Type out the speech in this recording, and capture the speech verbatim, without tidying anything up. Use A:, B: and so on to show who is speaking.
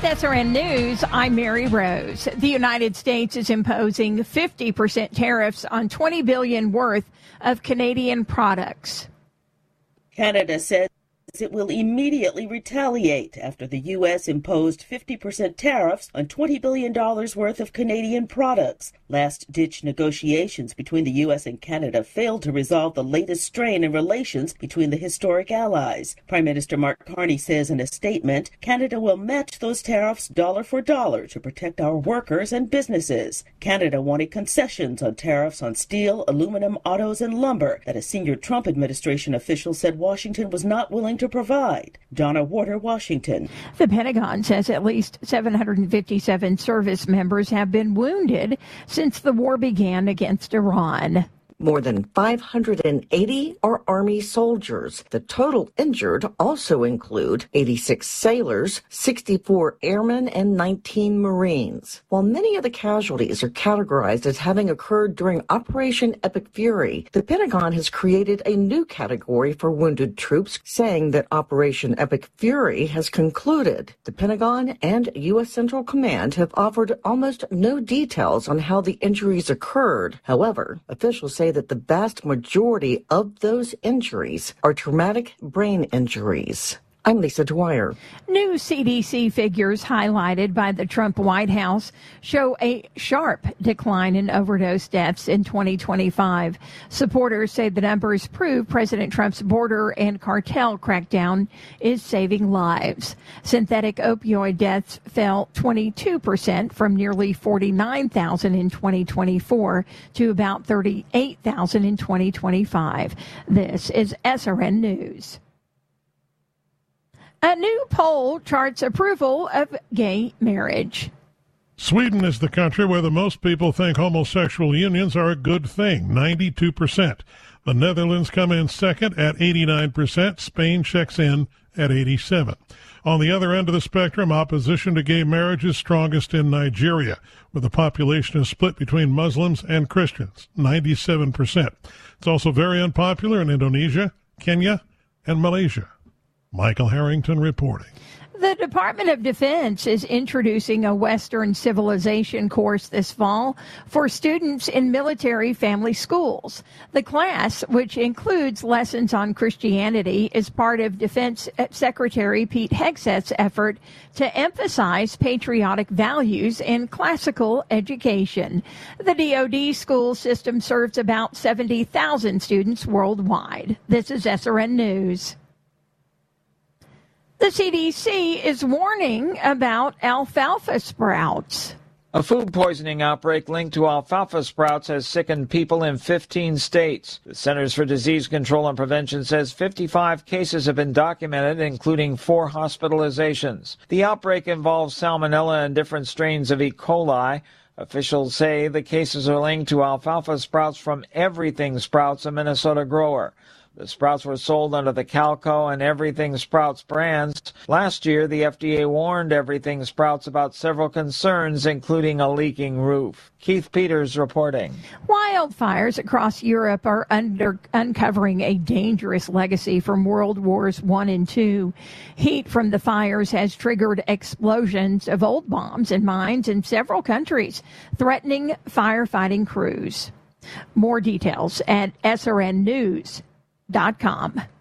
A: S R N News, I'm Mary Rose. The United States is imposing fifty percent tariffs on twenty billion dollars worth of Canadian products.
B: Canada says it will immediately retaliate after the U S imposed fifty percent tariffs on twenty billion dollars worth of Canadian products. Last-ditch negotiations between the U S and Canada failed to resolve the latest strain in relations between the historic allies. Prime Minister Mark Carney says in a statement, Canada will match those tariffs dollar for dollar to protect our workers and businesses. Canada wanted concessions on tariffs on steel, aluminum, autos, and lumber that a senior Trump administration official said Washington was not willing to provide. Donna Warder, Washington.
A: The Pentagon says at least seven hundred fifty-seven service members have been wounded since the war began against Iran.
C: More than five hundred eighty are Army soldiers. The total injured also include eighty-six sailors, sixty-four airmen, and nineteen Marines. While many of the casualties are categorized as having occurred during Operation Epic Fury, the Pentagon has created a new category for wounded troops, saying that Operation Epic Fury has concluded. The Pentagon and U S Central Command have offered almost no details on how the injuries occurred. However, officials say that the vast majority of those injuries are traumatic brain injuries. I'm Lisa Dwyer.
A: New C D C figures highlighted by the Trump White House show a sharp decline in overdose deaths in twenty twenty-five. Supporters say the numbers prove President Trump's border and cartel crackdown is saving lives. Synthetic opioid deaths fell twenty-two percent from nearly forty-nine thousand in twenty twenty-four to about thirty-eight thousand in twenty twenty-five. This is S R N News. A new poll charts approval of gay marriage.
D: Sweden is the country where the most people think homosexual unions are a good thing, ninety-two percent. The Netherlands come in second at eighty-nine percent. Spain checks in at eighty-seven. On the other end of the spectrum, opposition to gay marriage is strongest in Nigeria, where the population is split between Muslims and Christians, ninety-seven percent. It's also very unpopular in Indonesia, Kenya, and Malaysia. Michael Harrington reporting.
A: The Department of Defense is introducing a Western civilization course this fall for students in military family schools. The class, which includes lessons on Christianity, is part of Defense Secretary Pete Hegseth's effort to emphasize patriotic values in classical education. The D O D school system serves about seventy thousand students worldwide. This is S R N News. The C D C is warning about alfalfa sprouts.
E: A food poisoning outbreak linked to alfalfa sprouts has sickened people in fifteen states. The Centers for Disease Control and Prevention says fifty-five cases have been documented, including four hospitalizations. The outbreak involves salmonella and different strains of E. coli. Officials say the cases are linked to alfalfa sprouts from Everything Sprouts, a Minnesota grower. The sprouts were sold under the Calco and Everything Sprouts brands. Last year, the F D A warned Everything Sprouts about several concerns, including a leaking roof. Keith Peters reporting.
A: Wildfires across Europe are under, uncovering a dangerous legacy from World Wars One and Two. Heat from the fires has triggered explosions of old bombs and mines in several countries, threatening firefighting crews. More details at S R N News dot com.